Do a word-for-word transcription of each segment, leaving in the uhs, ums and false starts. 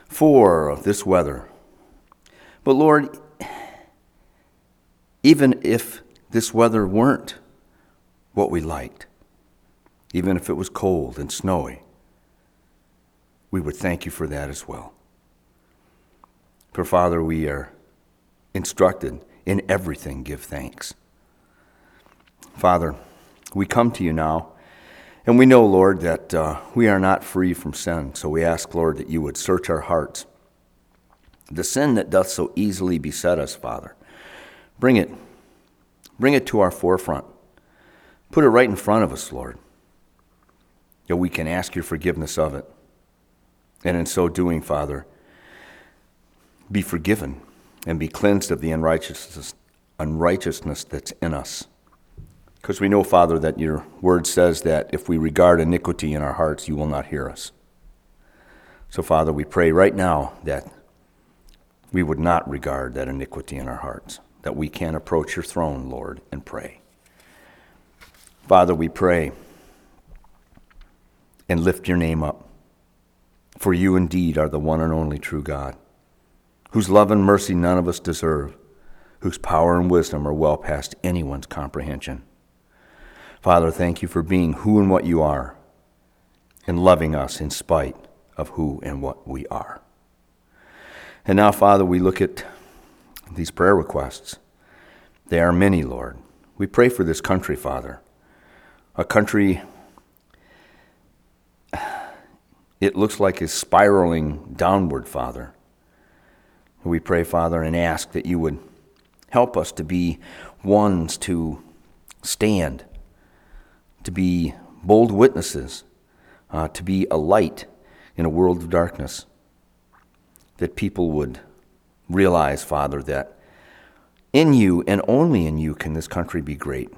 for this weather. But Lord, even if this weather weren't what we liked, even if it was cold and snowy, we would thank you for that as well. For Father, we are instructed in everything give thanks. Father, we come to you now, and we know, Lord, that uh, we are not free from sin. So we ask, Lord, that you would search our hearts. The sin that doth so easily beset us, Father, bring it. Bring it to our forefront. Put it right in front of us, Lord, that we can ask your forgiveness of it. And in so doing, Father, be forgiven and be cleansed of the unrighteousness, unrighteousness that's in us. Because we know, Father, that your word says that if we regard iniquity in our hearts, you will not hear us. So, Father, we pray right now that we would not regard that iniquity in our hearts, that we can approach your throne, Lord, and pray. Father, we pray and lift your name up, for you indeed are the one and only true God, whose love and mercy none of us deserve, whose power and wisdom are well past anyone's comprehension. Father, thank you for being who and what you are, and loving us in spite of who and what we are. And now, Father, we look at these prayer requests. They are many, Lord. We pray for this country, Father, a country it looks like is spiraling downward, Father. We pray, Father, and ask that you would help us to be ones to stand, to be bold witnesses, uh, to be a light in a world of darkness, that people would realize, Father, that in you and only in you can this country be great.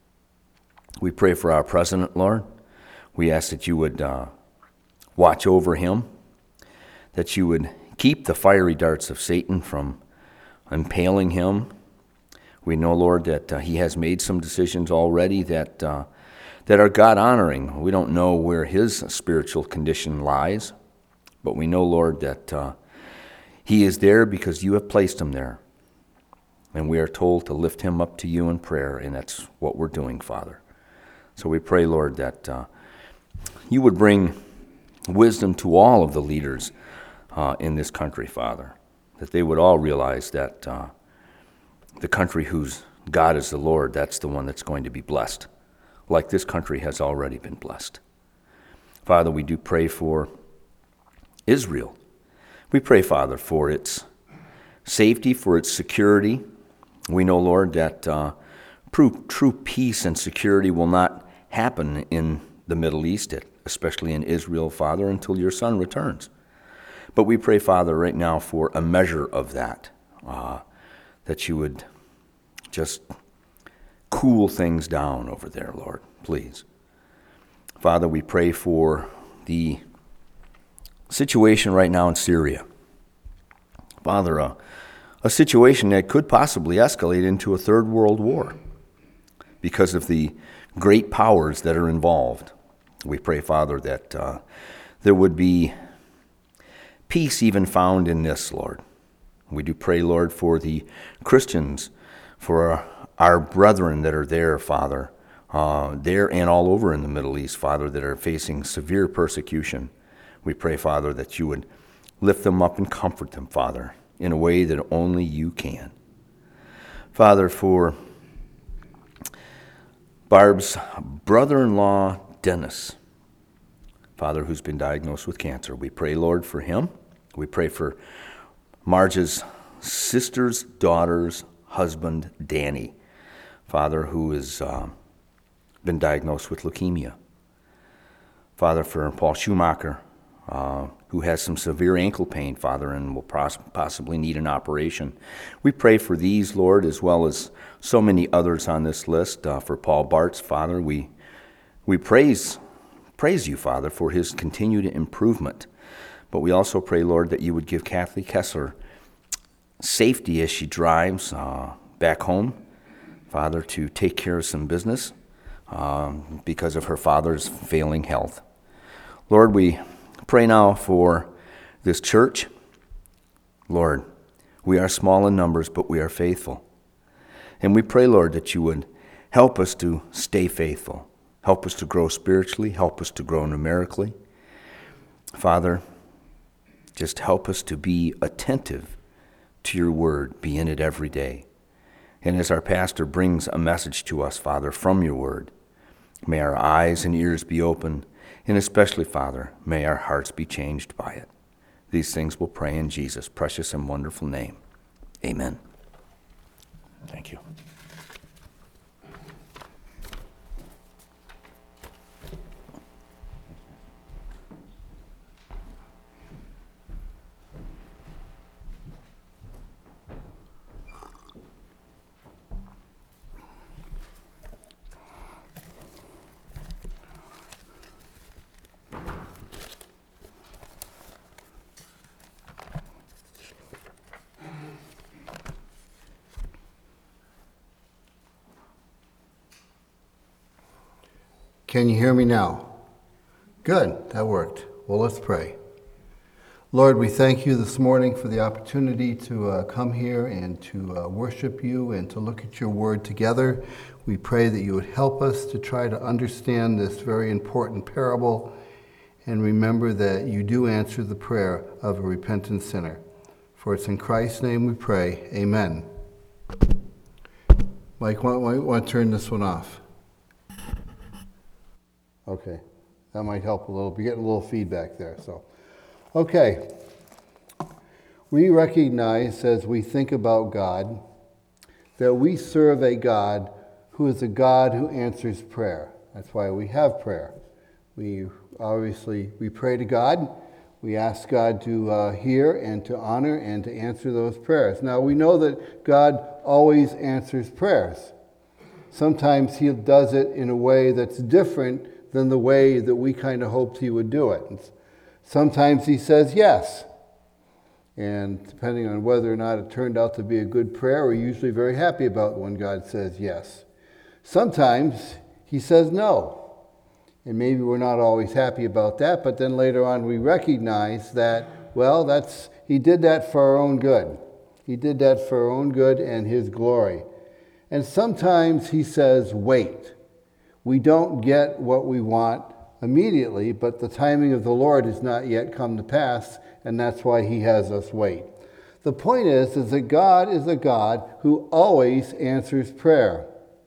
We pray for our president, Lord. We ask that you would uh, watch over him, that you would keep the fiery darts of Satan from impaling him. We know, Lord, that uh, he has made some decisions already that uh, that are God-honoring. We don't know where his spiritual condition lies, but we know, Lord, that uh, he is there because you have placed him there. And we are told to lift him up to you in prayer, and that's what we're doing, Father. So we pray, Lord, that uh, you would bring wisdom to all of the leaders uh, in this country, Father, that they would all realize that uh, the country whose God is the Lord, that's the one that's going to be blessed, like this country has already been blessed. Father, we do pray for Israel. We pray, Father, for its safety, for its security. We know, Lord, that uh, true, true peace and security will not happen in the Middle East, especially in Israel, Father, until your Son returns. But we pray, Father, right now for a measure of that, uh, that you would just cool things down over there, Lord, please. Father, we pray for the situation right now in Syria. Father, uh, a situation that could possibly escalate into a third world war because of the great powers that are involved. We pray, Father, that uh, there would be peace even found in this, Lord. We do pray, Lord, for the Christians, for our, our brethren that are there, Father, uh, there and all over in the Middle East, Father, that are facing severe persecution. We pray, Father, that you would lift them up and comfort them, Father, in a way that only you can. Father, for Barb's brother-in-law, Dennis, Father, who's been diagnosed with cancer, we pray, Lord, for him. We pray for Marge's sister's daughter's husband, Danny, Father, who has uh, been diagnosed with leukemia. Father, for Paul Schumacher, uh, who has some severe ankle pain, Father, and will pos- possibly need an operation. We pray for these, Lord, as well as so many others on this list. Uh, for Paul Bartz, Father, we we praise praise you, Father, for his continued improvement. But we also pray, Lord, that you would give Kathy Kessler safety as she drives uh, back home, Father, to take care of some business um, because of her father's failing health. Lord, we pray now for this church. Lord, we are small in numbers, but we are faithful. And we pray, Lord, that you would help us to stay faithful. Help us to grow spiritually. Help us to grow numerically. Father, just help us to be attentive to your word. Be in it every day. And as our pastor brings a message to us, Father, from your word, may our eyes and ears be open, and especially, Father, may our hearts be changed by it. These things we'll pray in Jesus' precious and wonderful name. Amen. Thank you. Can you hear me now? Good, that worked. Well, let's pray. Lord, we thank you this morning for the opportunity to uh, come here and to uh, worship you and to look at your word together. We pray that you would help us to try to understand this very important parable and remember that you do answer the prayer of a repentant sinner. For it's in Christ's name we pray. Amen. Mike, why, why, why turn this one off? Okay, that might help a little. We're getting a little feedback there. So, okay. We recognize as we think about God that we serve a God who is a God who answers prayer. That's why we have prayer. We obviously, we pray to God. We ask God to uh, hear and to honor and to answer those prayers. Now, we know that God always answers prayers. Sometimes he does it in a way that's different than the way that we kind of hoped he would do it. Sometimes he says yes. And depending on whether or not it turned out to be a good prayer, we're usually very happy about when God says yes. Sometimes he says no. And maybe we're not always happy about that, but then later on we recognize that, well, that's he did that for our own good. He did that for our own good and his glory. And sometimes he says, wait. We don't get what we want immediately, but the timing of the Lord has not yet come to pass, and that's why he has us wait. The point is, is that God is a God who always answers prayer.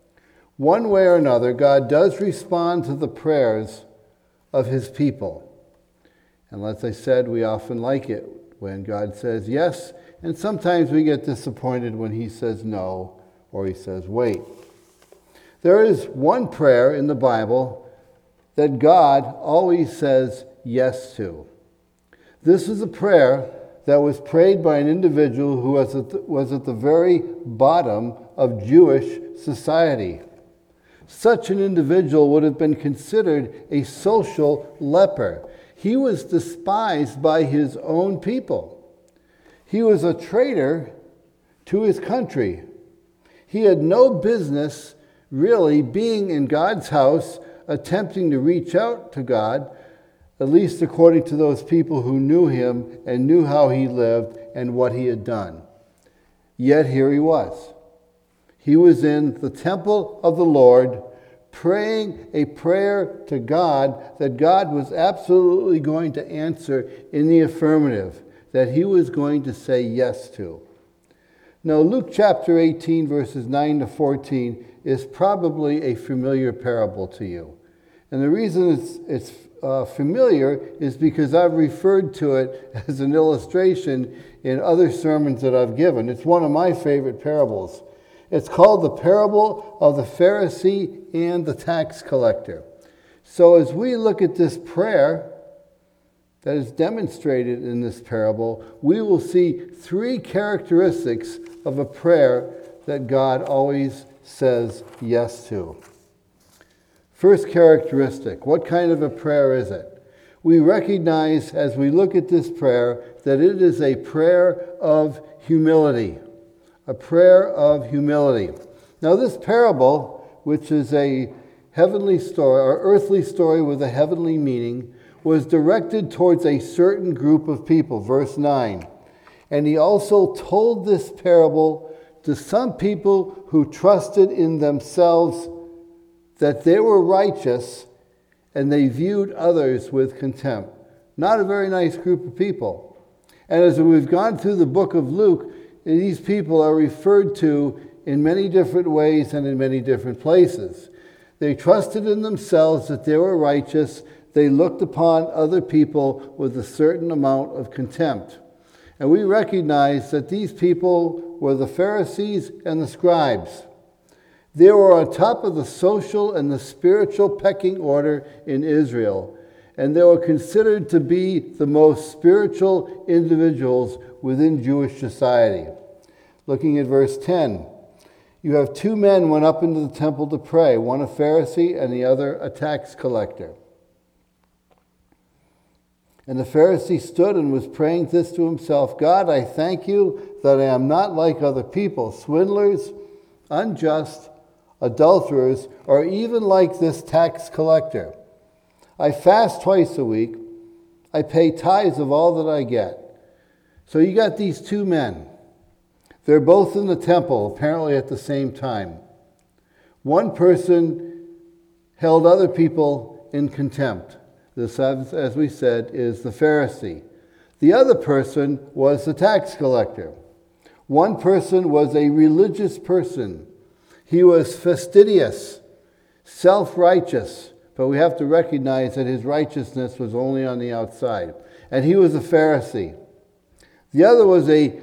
One way or another, God does respond to the prayers of his people. And as I said, we often like it when God says yes, and sometimes we get disappointed when he says no, or he says wait. There is one prayer in the Bible that God always says yes to. This is a prayer that was prayed by an individual who was at the, was at the very bottom of Jewish society. Such an individual would have been considered a social leper. He was despised by his own people. He was a traitor to his country. He had no business really being in God's house, attempting to reach out to God, at least according to those people who knew him and knew how he lived and what he had done. Yet here he was. He was in the temple of the Lord, praying a prayer to God that God was absolutely going to answer in the affirmative, that he was going to say yes to. Now, Luke chapter eighteen, verses nine to fourteen, is probably a familiar parable to you. And the reason it's, it's uh, familiar is because I've referred to it as an illustration in other sermons that I've given. It's one of my favorite parables. It's called the parable of the Pharisee and the tax collector. So as we look at this prayer that is demonstrated in this parable, we will see three characteristics of a prayer that God always says yes to. First characteristic, what kind of a prayer is it? We recognize as we look at this prayer that it is a prayer of humility. A prayer of humility. Now this parable, which is a heavenly story or earthly story with a heavenly meaning, was directed towards a certain group of people. Verse nine. And he also told this parable to some people who trusted in themselves that they were righteous and they viewed others with contempt. Not a very nice group of people. And as we've gone through the book of Luke, these people are referred to in many different ways and in many different places. They trusted in themselves that they were righteous. They looked upon other people with a certain amount of contempt. And we recognize that these people were the Pharisees and the scribes. They were on top of the social and the spiritual pecking order in Israel, and they were considered to be the most spiritual individuals within Jewish society. Looking at verse ten, you have two men went up into the temple to pray, one a Pharisee and the other a tax collector. And the Pharisee stood and was praying this to himself, God, I thank you that I am not like other people, swindlers, unjust, adulterers, or even like this tax collector. I fast twice a week. I pay tithes of all that I get. So you got these two men. They're both in the temple, apparently at the same time. One person held other people in contempt. This, as we said, is the Pharisee. The other person was the tax collector. One person was a religious person. He was fastidious, self-righteous, but we have to recognize that his righteousness was only on the outside. And he was a Pharisee. The other was a,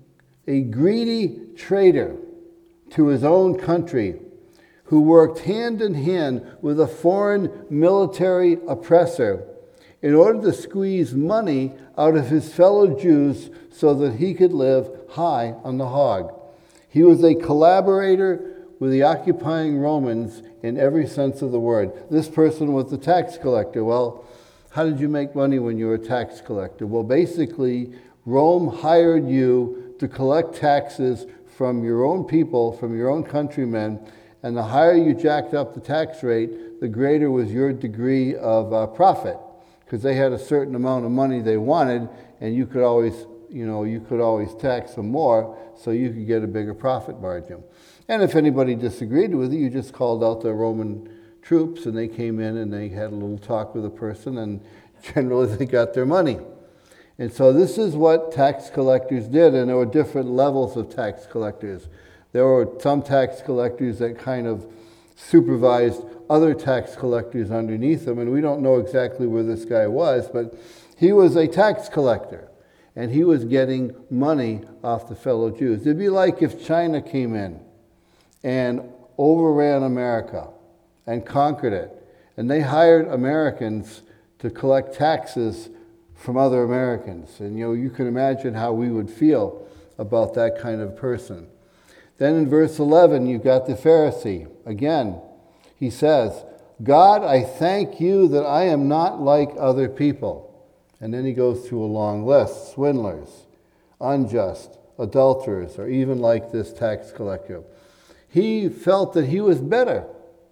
a greedy traitor to his own country, who worked hand in hand with a foreign military oppressor in order to squeeze money out of his fellow Jews so that he could live high on the hog. He was a collaborator with the occupying Romans in every sense of the word. This person was the tax collector. Well, how did you make money when you were a tax collector? Well, basically, Rome hired you to collect taxes from your own people, from your own countrymen, and the higher you jacked up the tax rate, the greater was your degree of uh, profit, because they had a certain amount of money they wanted, and you could always, you know, you could always tax them more, so you could get a bigger profit margin. And if anybody disagreed with you, you just called out the Roman troops, and they came in and they had a little talk with the person, and generally they got their money. And so this is what tax collectors did, and there were different levels of tax collectors. There were some tax collectors that kind of supervised other tax collectors underneath them, and we don't know exactly where this guy was, but he was a tax collector, and he was getting money off the fellow Jews. It'd be like if China came in and overran America and conquered it, and they hired Americans to collect taxes from other Americans. And you know, you can imagine how we would feel about that kind of person. Then in verse eleven, you've got the Pharisee. Again, he says, God, I thank you that I am not like other people. And then he goes through a long list. Swindlers, unjust, adulterers, or even like this tax collector. He felt that he was better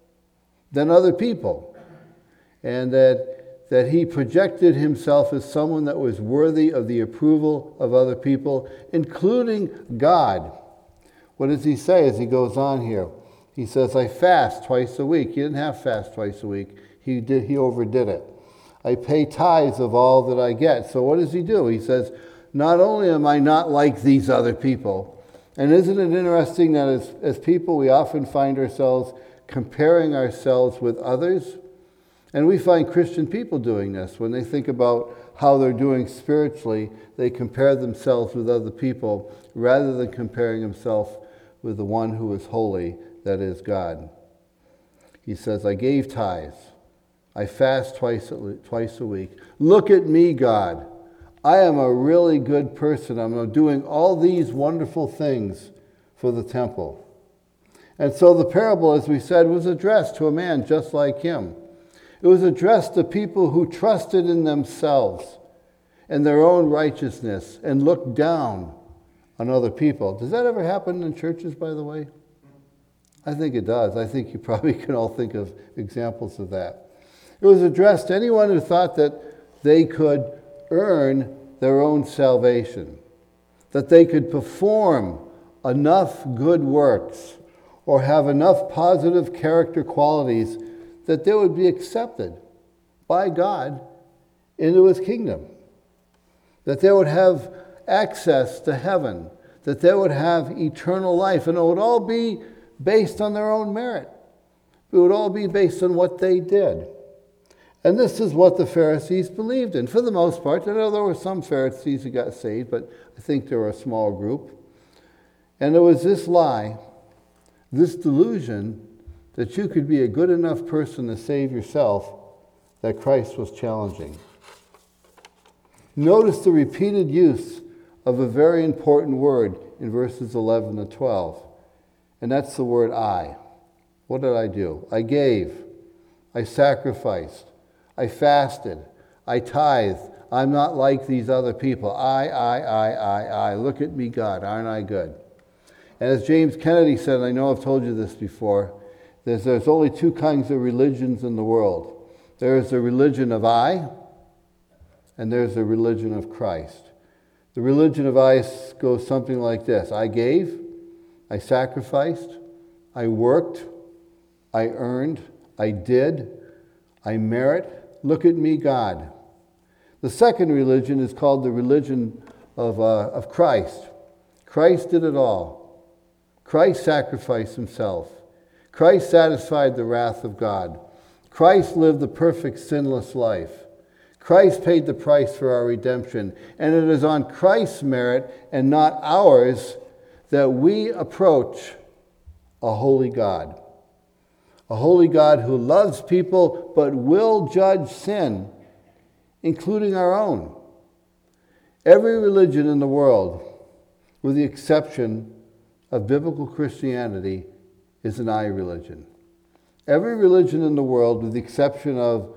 than other people, and that, that he projected himself as someone that was worthy of the approval of other people, including God. What does he say as he goes on here? He says, I fast twice a week. He didn't have fast twice a week. He did. He overdid it. I pay tithes of all that I get. So what does he do? He says, not only am I not like these other people, and isn't it interesting that as, as people we often find ourselves comparing ourselves with others? And we find Christian people doing this. When they think about how they're doing spiritually, they compare themselves with other people rather than comparing themselves with the one who is holy, that is God. He says, I gave tithes. I fast twice a, twice a week. Look at me, God. I am a really good person. I'm doing all these wonderful things for the temple. And so the parable, as we said, was addressed to a man just like him. It was addressed to people who trusted in themselves and their own righteousness and looked down on other people. Does that ever happen in churches, by the way? I think it does. I think you probably can all think of examples of that. It was addressed to anyone who thought that they could earn their own salvation. that they could perform enough good works or have enough positive character qualities that they would be accepted by God into his kingdom, that they would have access to heaven, that they would have eternal life, and it would all be based on their own merit. It would all be based on what they did. And this is what the Pharisees believed in, for the most part. I know there were some Pharisees who got saved, but I think they were a small group. And it was this lie, this delusion, that you could be a good enough person to save yourself, that Christ was challenging. Notice the repeated use of a very important word in verses eleven to twelve, and that's the word I. What did I do? I gave, I sacrificed, I fasted, I tithed. I'm not like these other people. I, I, I, I, I. Look at me, God. Aren't I good? And as James Kennedy said, and I know I've told you this before, there's, there's only two kinds of religions in the world. There's the religion of I, and there's the religion of Christ. The religion of I goes something like this. I gave, I sacrificed, I worked, I earned, I did, I merit. Look at me, God. The second religion is called the religion of, uh, of Christ. Christ did it all. Christ sacrificed himself. Christ satisfied the wrath of God. Christ lived the perfect sinless life. Christ paid the price for our redemption. And it is on Christ's merit and not ours that we approach a holy God. A holy God who loves people but will judge sin, including our own. Every religion in the world, with the exception of biblical Christianity, is an I religion. Every religion in the world, with the exception of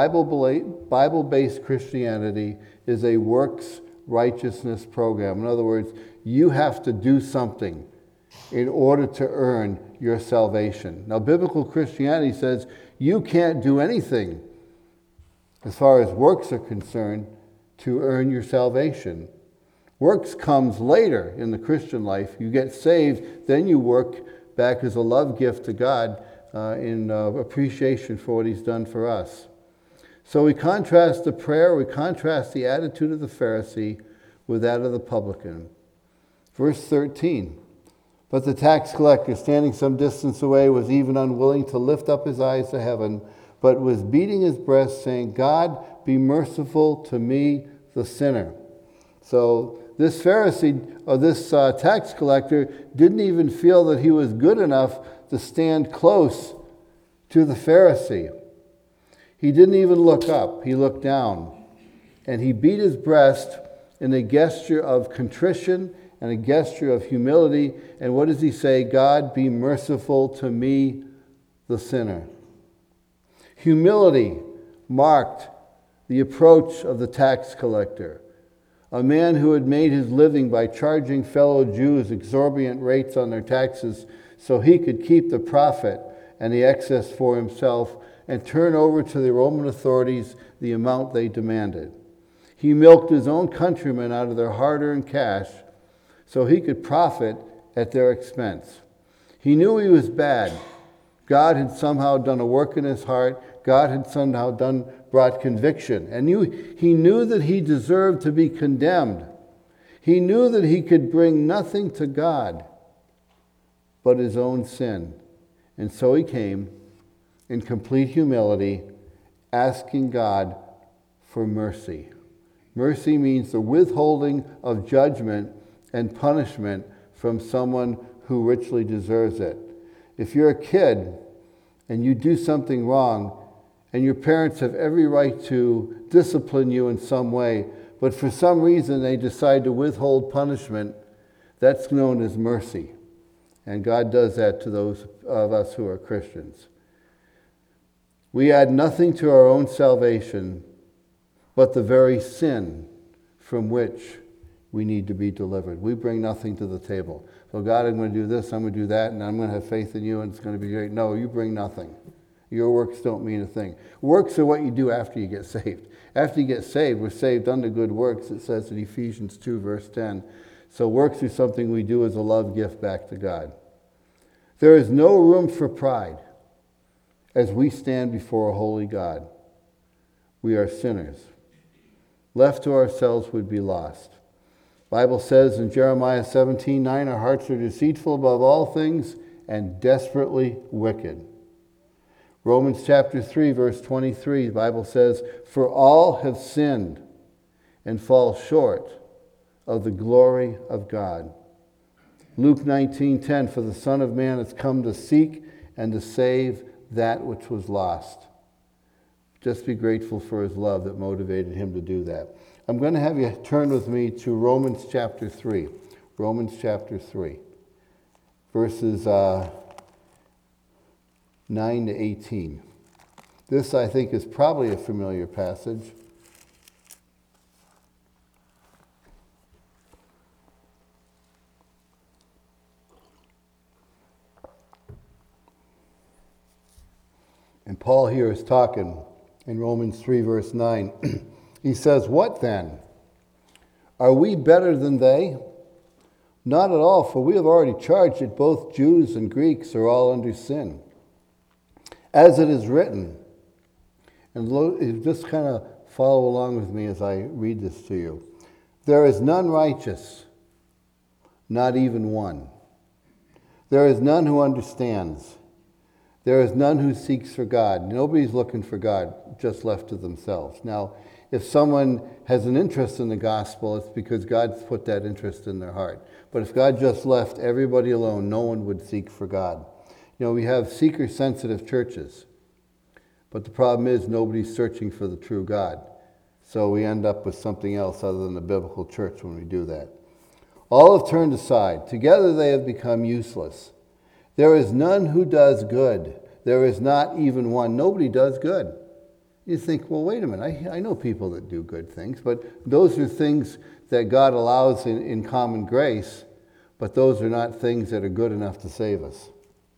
Bible-based Christianity, is a works righteousness program. In other words, you have to do something in order to earn your salvation. Now, biblical Christianity says you can't do anything as far as works are concerned to earn your salvation. Works comes later in the Christian life. You get saved, then you work back as a love gift to God uh, in uh, appreciation for what he's done for us. So we contrast the prayer, we contrast the attitude of the Pharisee with that of the publican. Verse thirteen. But the tax collector, standing some distance away, was even unwilling to lift up his eyes to heaven, but was beating his breast, saying, God, be merciful to me, the sinner. So this Pharisee, or this uh, tax collector, didn't even feel that he was good enough to stand close to the Pharisee. He didn't even look up. He looked down. And he beat his breast in a gesture of contrition and a gesture of humility. And what does he say? God, be merciful to me, the sinner. Humility marked the approach of the tax collector, a man who had made his living by charging fellow Jews exorbitant rates on their taxes so he could keep the profit and the excess for himself and turn over to the Roman authorities the amount they demanded. He milked his own countrymen out of their hard-earned cash so he could profit at their expense. He knew he was bad. God had somehow done a work in his heart. God had somehow done brought conviction. And knew, he knew that he deserved to be condemned. He knew that he could bring nothing to God but his own sin. And so he came in complete humility, asking God for mercy. Mercy means the withholding of judgment and punishment from someone who richly deserves it. If you're a kid and you do something wrong, and your parents have every right to discipline you in some way, but for some reason they decide to withhold punishment, that's known as mercy. And God does that to those of us who are Christians. We add nothing to our own salvation but the very sin from which we need to be delivered. We bring nothing to the table. So God, I'm going to do this, I'm going to do that, and I'm going to have faith in you, and it's going to be great. No, you bring nothing. Your works don't mean a thing. Works are what you do after you get saved. After you get saved, we're saved unto good works, it says in Ephesians two, verse ten. So works are something we do as a love gift back to God. There is no room for pride as we stand before a holy God. We are sinners. Left to ourselves, would be lost. The Bible says in Jeremiah seventeen nine, our hearts are deceitful above all things and desperately wicked. Romans chapter three, verse twenty-three, the Bible says, for all have sinned and fall short of the glory of God. Luke nineteen ten, for the Son of Man has come to seek and to save that which was lost. Just be grateful for his love that motivated him to do that. I'm going to have you turn with me to Romans chapter three. Romans chapter three, verses uh, nine to eighteen. This, I think, is probably a familiar passage. And Paul here is talking in Romans three, verse nine. He says, what then? Are we better than they? Not at all, for we have already charged that both Jews and Greeks are all under sin. As it is written, and just kind of follow along with me as I read this to you. There is none righteous, not even one. There is none who understands. There is none who seeks for God. Nobody's looking for God, just left to themselves. Now, if someone has an interest in the gospel, it's because God's put that interest in their heart. But if God just left everybody alone, no one would seek for God. You know, we have seeker-sensitive churches, but the problem is nobody's searching for the true God. So we end up with something else other than the biblical church when we do that. All have turned aside. Together they have become useless. There is none who does good. There is not even one. Nobody does good. You think, well, wait a minute. I, I know people that do good things, but those are things that God allows in, in common grace, but those are not things that are good enough to save us.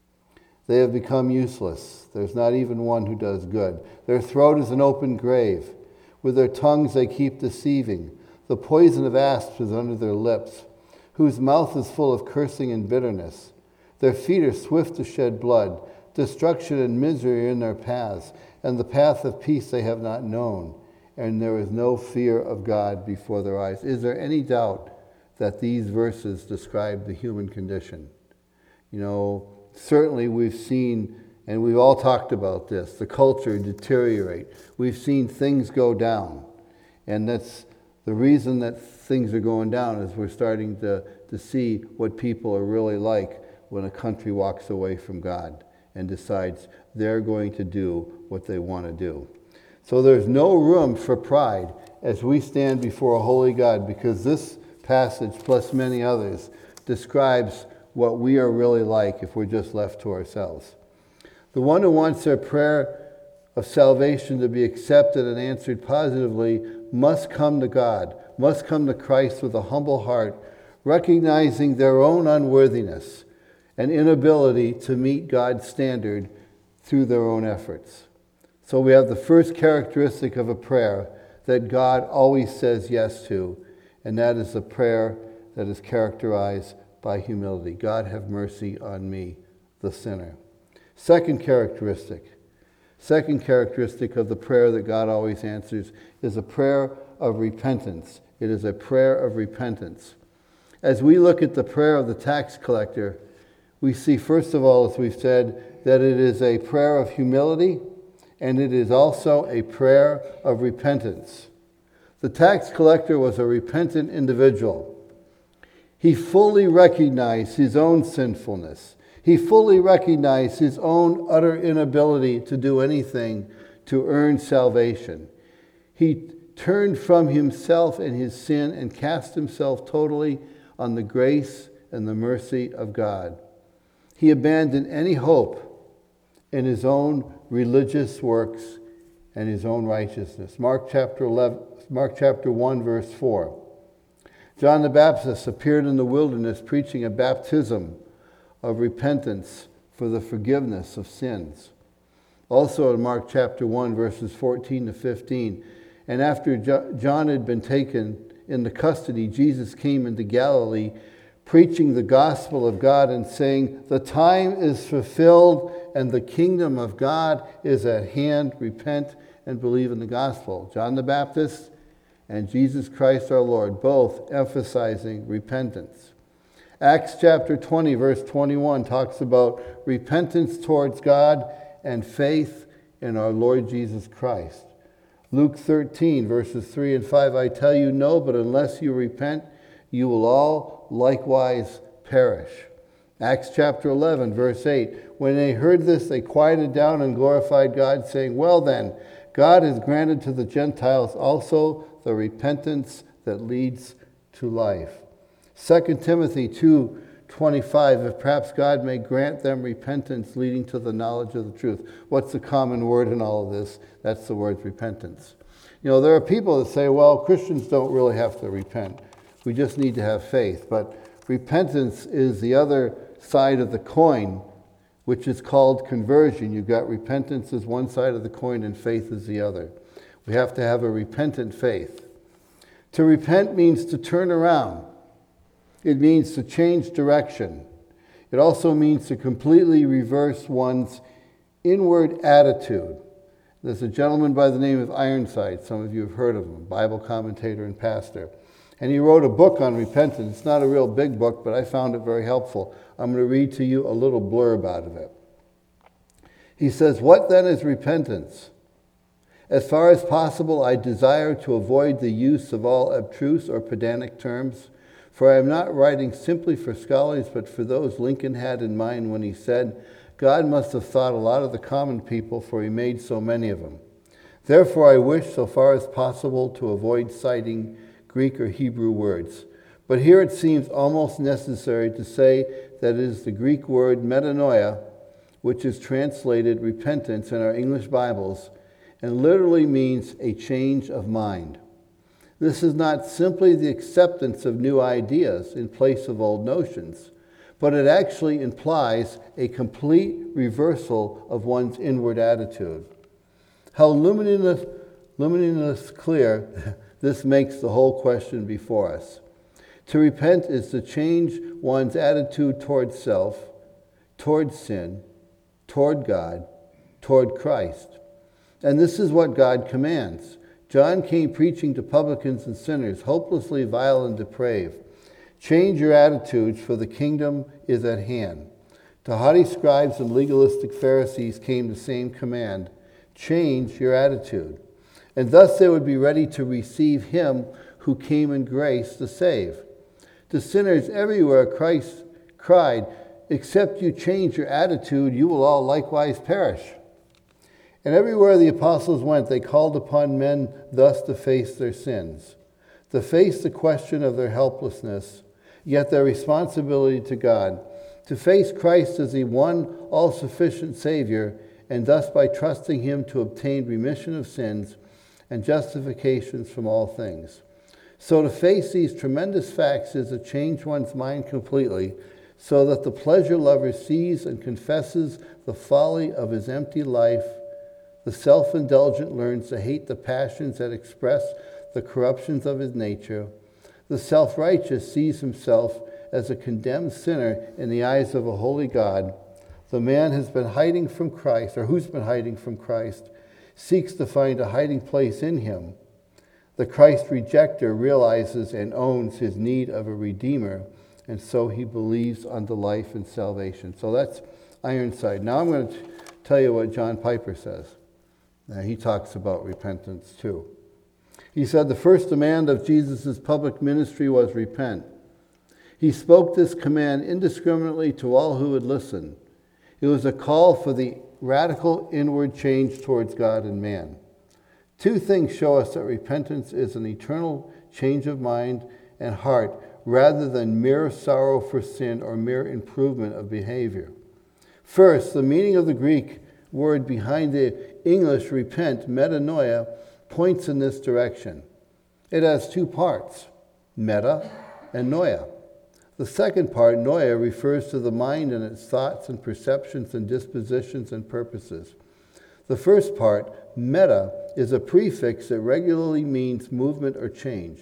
They have become useless. There's not even one who does good. Their throat is an open grave. With their tongues they keep deceiving. The poison of asps is under their lips, whose mouth is full of cursing and bitterness. Their feet are swift to shed blood. Destruction and misery are in their paths, and the path of peace they have not known. And there is no fear of God before their eyes. Is there any doubt that these verses describe the human condition? You know, certainly we've seen, and we've all talked about this, the culture deteriorate. We've seen things go down. And that's the reason that things are going down is we're starting to, to see what people are really like when a country walks away from God and decides they're going to do what they want to do. So there's no room for pride as we stand before a holy God, because this passage, plus many others, describes what we are really like if we're just left to ourselves. The one who wants their prayer of salvation to be accepted and answered positively must come to God, must come to Christ with a humble heart, recognizing their own unworthiness and inability to meet God's standard through their own efforts. So we have the first characteristic of a prayer that God always says yes to, and that is a prayer that is characterized by humility. God, have mercy on me, the sinner. Second characteristic, second characteristic of the prayer that God always answers is a prayer of repentance. It is a prayer of repentance. As we look at the prayer of the tax collector, we see, first of all, as we've said, that it is a prayer of humility, and it is also a prayer of repentance. The tax collector was a repentant individual. He fully recognized his own sinfulness. He fully recognized his own utter inability to do anything to earn salvation. He turned from himself and his sin and cast himself totally on the grace and the mercy of God. He abandoned any hope in his own religious works and his own righteousness. Mark chapter eleven, Mark chapter one, verse four. John the Baptist appeared in the wilderness preaching a baptism of repentance for the forgiveness of sins. Also in Mark chapter one, verses fourteen to fifteen. And after John had been taken in the custody, Jesus came into Galilee, preaching the gospel of God and saying, "The time is fulfilled and the kingdom of God is at hand. Repent and believe in the gospel." John the Baptist and Jesus Christ our Lord, both emphasizing repentance. Acts chapter twenty, verse twenty-one talks about repentance towards God and faith in our Lord Jesus Christ. Luke thirteen, verses three and five, "I tell you, no, but unless you repent, you will all likewise perish." Acts chapter eleven, verse eight, "When they heard this, they quieted down and glorified God, saying, 'Well then, God has granted to the Gentiles also the repentance that leads to life.'" Second Timothy two twenty-five, "If perhaps God may grant them repentance leading to the knowledge of the truth." What's the common word in all of this? That's the word repentance. You know, there are people that say, well, Christians don't really have to repent. We just need to have faith. But repentance is the other side of the coin, which is called conversion. You've got repentance as one side of the coin and faith is the other. We have to have a repentant faith. To repent means to turn around. It means to change direction. It also means to completely reverse one's inward attitude. There's a gentleman by the name of Ironside. Some of you have heard of him, Bible commentator and pastor. And he wrote a book on repentance. It's not a real big book, but I found it very helpful. I'm going to read to you a little blurb out of it. He says, "What then is repentance? As far as possible, I desire to avoid the use of all abstruse or pedantic terms, for I am not writing simply for scholars, but for those Lincoln had in mind when he said, 'God must have thought a lot of the common people, for he made so many of them.' Therefore, I wish, so far as possible, to avoid citing Greek or Hebrew words. But here it seems almost necessary to say that it is the Greek word metanoia, which is translated repentance in our English Bibles, and literally means a change of mind. This is not simply the acceptance of new ideas in place of old notions, but it actually implies a complete reversal of one's inward attitude. How luminous, luminous clear this makes the whole question before us. To repent is to change one's attitude toward self, toward sin, toward God, toward Christ. And this is what God commands. John came preaching to publicans and sinners, hopelessly vile and depraved. Change your attitudes, for the kingdom is at hand. To haughty scribes and legalistic Pharisees came the same command: change your attitude. And thus they would be ready to receive him who came in grace to save. To sinners everywhere, Christ cried, "Except you change your attitude, you will all likewise perish." And everywhere the apostles went, they called upon men thus to face their sins, to face the question of their helplessness, yet their responsibility to God, to face Christ as the one all-sufficient Savior, and thus by trusting him to obtain remission of sins and justifications from all things. So to face these tremendous facts is to change one's mind completely, so that the pleasure lover sees and confesses the folly of his empty life. The self-indulgent learns to hate the passions that express the corruptions of his nature. The self-righteous sees himself as a condemned sinner in the eyes of a holy God. The man has been hiding from Christ, or who's been hiding from Christ, seeks to find a hiding place in him. The Christ rejecter realizes and owns his need of a Redeemer, and so he believes unto life and salvation. So that's Ironside. Now I'm going to tell you what John Piper says. Now, he talks about repentance too. He said the first demand of Jesus' public ministry was repent. He spoke this command indiscriminately to all who would listen. It was a call for the radical inward change towards God and man. Two things show us that repentance is an eternal change of mind and heart rather than mere sorrow for sin or mere improvement of behavior. First, the meaning of the Greek word behind the English repent, metanoia, points in this direction. It has two parts, meta and noia. The second part, noia, refers to the mind and its thoughts and perceptions and dispositions and purposes. The first part, meta, is a prefix that regularly means movement or change.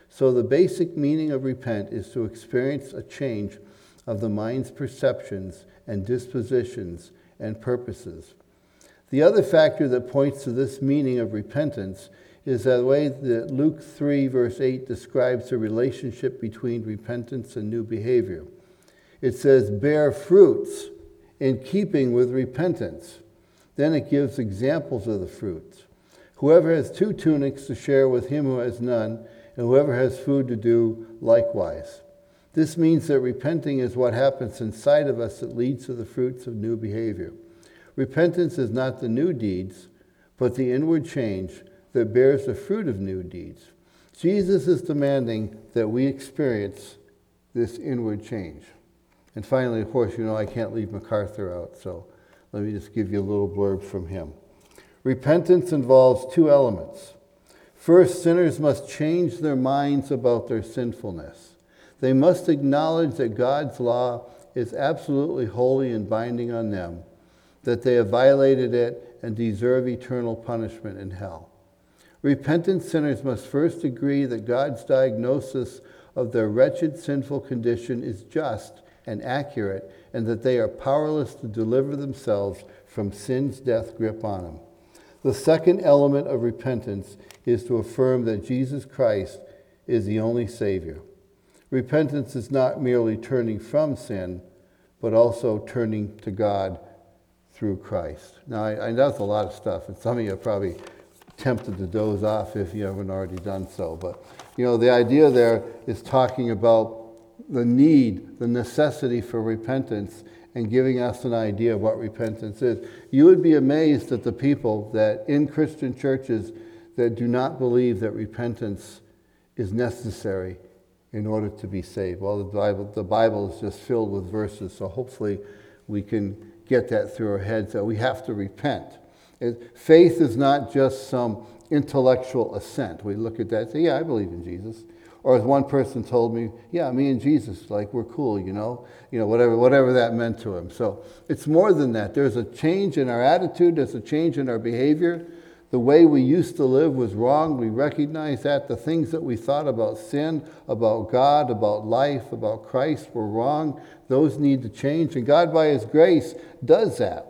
So the basic meaning of repent is to experience a change of the mind's perceptions and dispositions and purposes. The other factor that points to this meaning of repentance is the way that Luke three, verse eight describes the relationship between repentance and new behavior. It says, bear fruits in keeping with repentance. Then it gives examples of the fruits. Whoever has two tunics to share with him who has none, and whoever has food to do likewise. This means that repenting is what happens inside of us that leads to the fruits of new behavior. Repentance is not the new deeds, but the inward change that bears the fruit of new deeds. Jesus is demanding that we experience this inward change. And finally, of course, you know I can't leave MacArthur out, so let me just give you a little blurb from him. Repentance involves two elements. First, sinners must change their minds about their sinfulness. They must acknowledge that God's law is absolutely holy and binding on them, that they have violated it and deserve eternal punishment in hell. Repentant sinners must first agree that God's diagnosis of their wretched, sinful condition is just and accurate, and that they are powerless to deliver themselves from sin's death grip on them. The second element of repentance is to affirm that Jesus Christ is the only Savior. Repentance is not merely turning from sin, but also turning to God through Christ. Now, I, I know that's a lot of stuff, and some of you are probably tempted to doze off if you haven't already done so. But, you know, the idea there is talking about the need, the necessity for repentance, and giving us an idea of what repentance is. You would be amazed at the people that in Christian churches that do not believe that repentance is necessary in order to be saved. Well, the Bible, the Bible is just filled with verses, so hopefully we can get that through our heads that we have to repent. It, faith is not just some intellectual assent. We look at that and say, yeah, I believe in Jesus. Or as one person told me, yeah, me and Jesus, like we're cool, you know, you know, whatever, whatever that meant to him. So it's more than that. There's a change in our attitude. There's a change in our behavior. The way we used to live was wrong. We recognize that. The things that we thought about sin, about God, about life, about Christ were wrong. Those need to change. And God, by His grace, does that.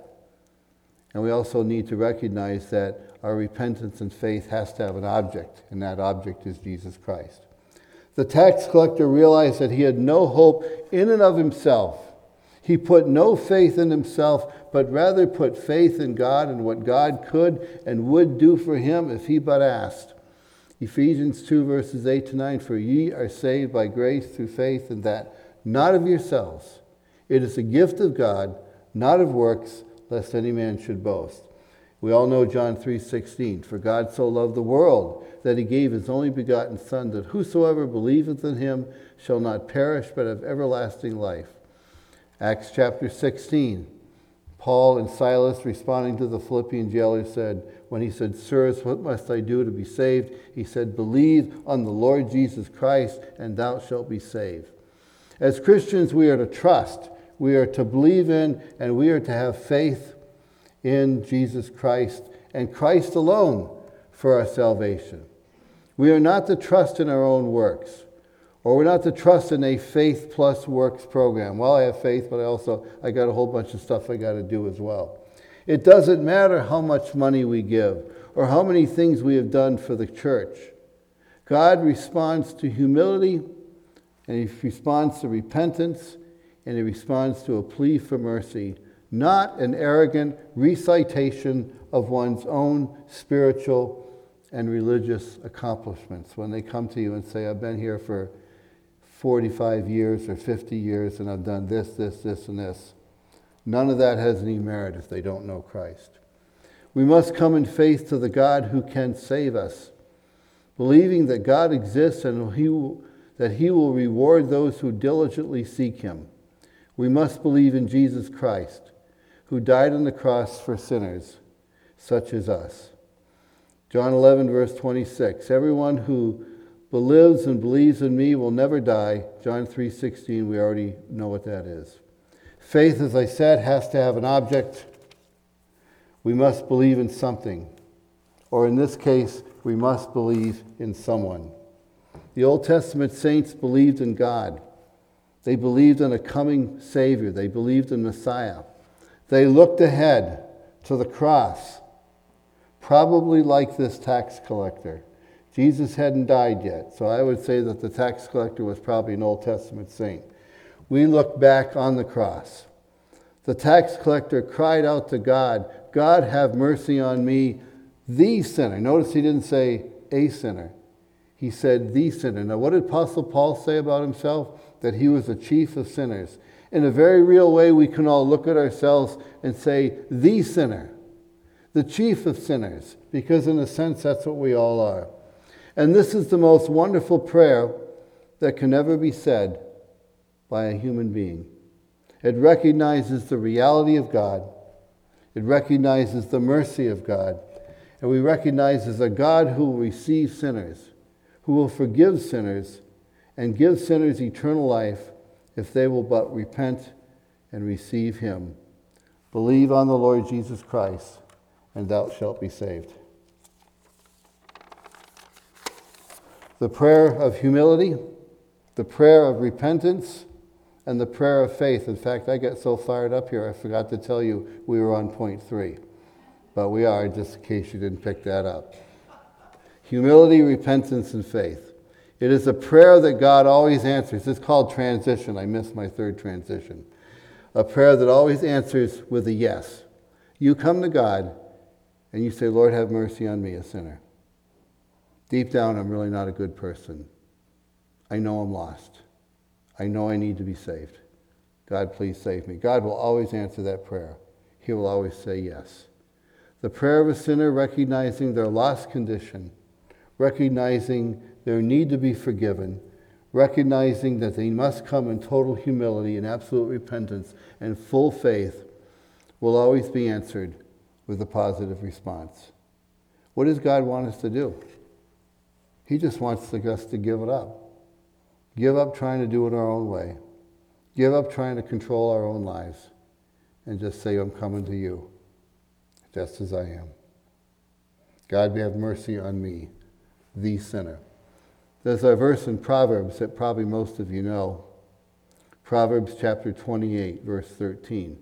And we also need to recognize that our repentance and faith has to have an object, and that object is Jesus Christ. The tax collector realized that he had no hope in and of himself. He put no faith in himself, but rather put faith in God and what God could and would do for him if he but asked. Ephesians two, verses eight to nine, for ye are saved by grace through faith, and that not of yourselves. It is a gift of God, not of works, lest any man should boast. We all know John three sixteen, for God so loved the world that he gave his only begotten Son, that whosoever believeth in him shall not perish but have everlasting life. Acts chapter sixteen, Paul and Silas responding to the Philippian jailer said, when he said, sirs, what must I do to be saved? He said, believe on the Lord Jesus Christ, and thou shalt be saved. As Christians, we are to trust, we are to believe in, and we are to have faith in Jesus Christ and Christ alone for our salvation. We are not to trust in our own works, or we're not to trust in a faith plus works program. Well, I have faith, but I also, I got a whole bunch of stuff I got to do as well. It doesn't matter how much money we give or how many things we have done for the church. God responds to humility, and He responds to repentance, and He responds to a plea for mercy, not an arrogant recitation of one's own spiritual and religious accomplishments. When they come to you and say, I've been here for forty-five years or fifty years and I've done this, this, this, and this. None of that has any merit if they don't know Christ. We must come in faith to the God who can save us, believing that God exists and he will, that He will reward those who diligently seek Him. We must believe in Jesus Christ, who died on the cross for sinners such as us. John eleven, verse twenty-six, everyone who lives and believes in me will never die. John three sixteen, we already know what that is. Faith, as I said, has to have an object. We must believe in something. Or in this case, we must believe in someone. The Old Testament saints believed in God. They believed in a coming Savior. They believed in Messiah. They looked ahead to the cross, probably like this tax collector. Jesus hadn't died yet, so I would say that the tax collector was probably an Old Testament saint. We look back on the cross. The tax collector cried out to God, God, have mercy on me, the sinner. Notice he didn't say a sinner. He said the sinner. Now, what did Apostle Paul say about himself? That he was the chief of sinners. In a very real way, we can all look at ourselves and say, the sinner, the chief of sinners, because in a sense, that's what we all are. And this is the most wonderful prayer that can ever be said by a human being. It recognizes the reality of God. It recognizes the mercy of God. And we recognize as a God who will receive sinners, who will forgive sinners, and give sinners eternal life if they will but repent and receive him. Believe on the Lord Jesus Christ, and thou shalt be saved. The prayer of humility, the prayer of repentance, and the prayer of faith. In fact, I got so fired up here, I forgot to tell you we were on point three. But we are, just in case you didn't pick that up. Humility, repentance, and faith. It is a prayer that God always answers. It's called transition. I missed my third transition. A prayer that always answers with a yes. You come to God and you say, Lord, have mercy on me, a sinner. Deep down, I'm really not a good person. I know I'm lost. I know I need to be saved. God, please save me. God will always answer that prayer. He will always say yes. The prayer of a sinner recognizing their lost condition, recognizing their need to be forgiven, recognizing that they must come in total humility and absolute repentance and full faith, will always be answered with a positive response. What does God want us to do? He just wants us to give it up. Give up trying to do it our own way. Give up trying to control our own lives. And just say, I'm coming to you, just as I am. God, have mercy on me, the sinner. There's a verse in Proverbs that probably most of you know. Proverbs chapter twenty-eight, verse thirteen.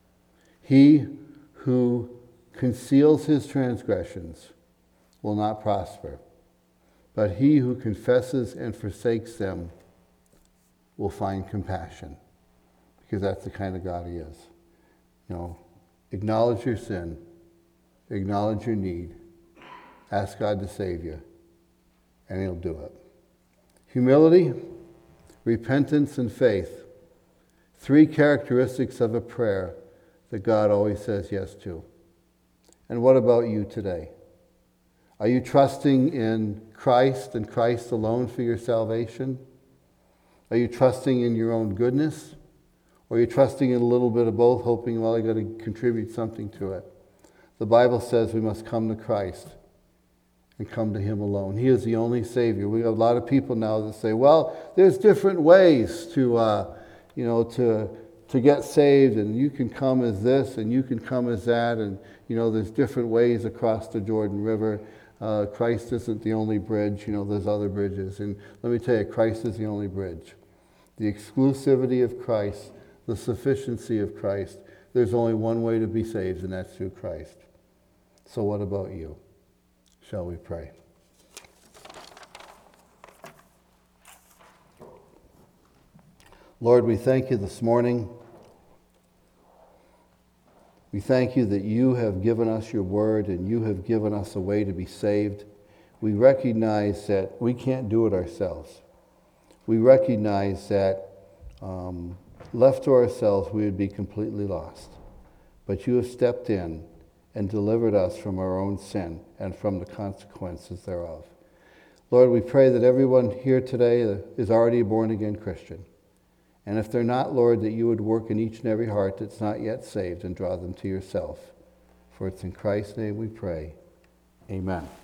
He who conceals his transgressions will not prosper, but he who confesses and forsakes them will find compassion, because that's the kind of God he is. You know, acknowledge your sin, acknowledge your need, ask God to save you, and he'll do it. Humility, repentance, and faith. Three characteristics of a prayer that God always says yes to. And what about you today? Are you trusting in Christ and Christ alone for your salvation? Are you trusting in your own goodness? Or are you trusting in a little bit of both, hoping, well, I got to contribute something to it? The Bible says we must come to Christ and come to him alone. He is the only Savior. We have a lot of people now that say, well, there's different ways to, uh, you know, to to get saved, and you can come as this, and you can come as that, and, you know, there's different ways across the Jordan River. Uh, Christ isn't the only bridge. You know, there's other bridges. And let me tell you, Christ is the only bridge. The exclusivity of Christ, the sufficiency of Christ. There's only one way to be saved, and that's through Christ. So what about you? Shall we pray? Lord, we thank you this morning. We thank you that you have given us your word and you have given us a way to be saved. We recognize that we can't do it ourselves. We recognize that um, left to ourselves we would be completely lost. But you have stepped in and delivered us from our own sin and from the consequences thereof. Lord, we pray that everyone here today is already a born-again Christian. And if they're not, Lord, that you would work in each and every heart that's not yet saved and draw them to yourself. For it's in Christ's name we pray. Amen.